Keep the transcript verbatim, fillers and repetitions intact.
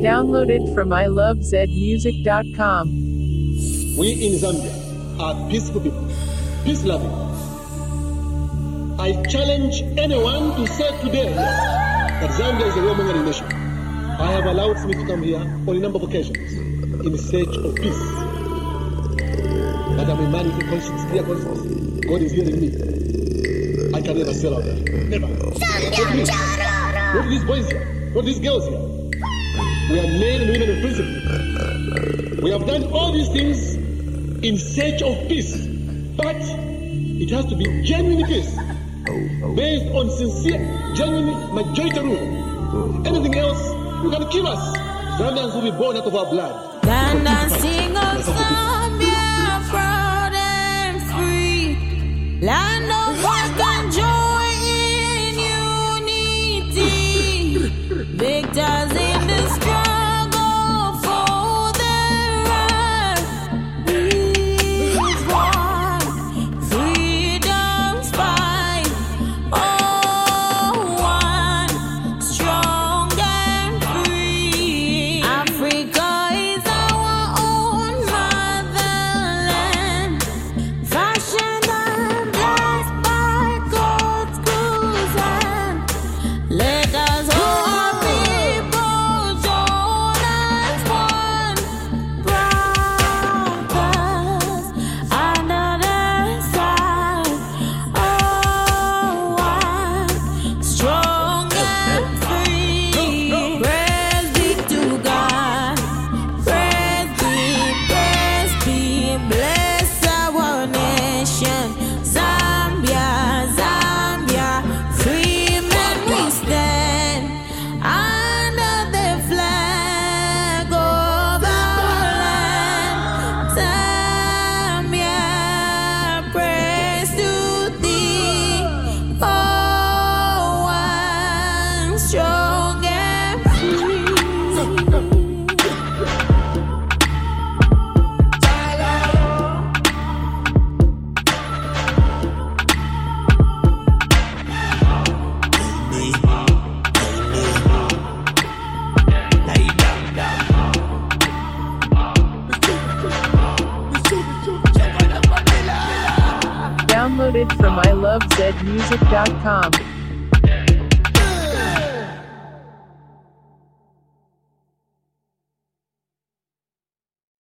Downloaded from I love zed music dot com. We in Zambia are peaceful people, peace loving. I challenge anyone to say today that Zambia is a warmongering nation. I have allowed me to come here on a number of occasions in search of peace. But I'm a man with a conscience, clear conscience. God is hearing me. I can never sell out there. Never. What are these boys here? What are these girls here? We are men and women of principle. We have done all these things in search of peace. But it has to be genuine peace. Based on sincere, genuine majority rule. Anything else, you can kill us. Zambians will be born out of our blood. Land and sing of Zambia, proud and free. Land of work and joy in unity. Victors in the struggle for their right. We've won freedom's fight. Oh, one, strong and free. Africa is our own motherland, fashioned and blessed by God's good hand. Let us all our people join as one, brothers under the sun. Oh, one, strong and free. Praise be to God. Praise be, praise be. Bless our nation. Zambia, Zambia. Free men we stand under the flag of our land. Zambia, praise to thee. Oh, one, strong and free. Downloaded from I love zed music dot com.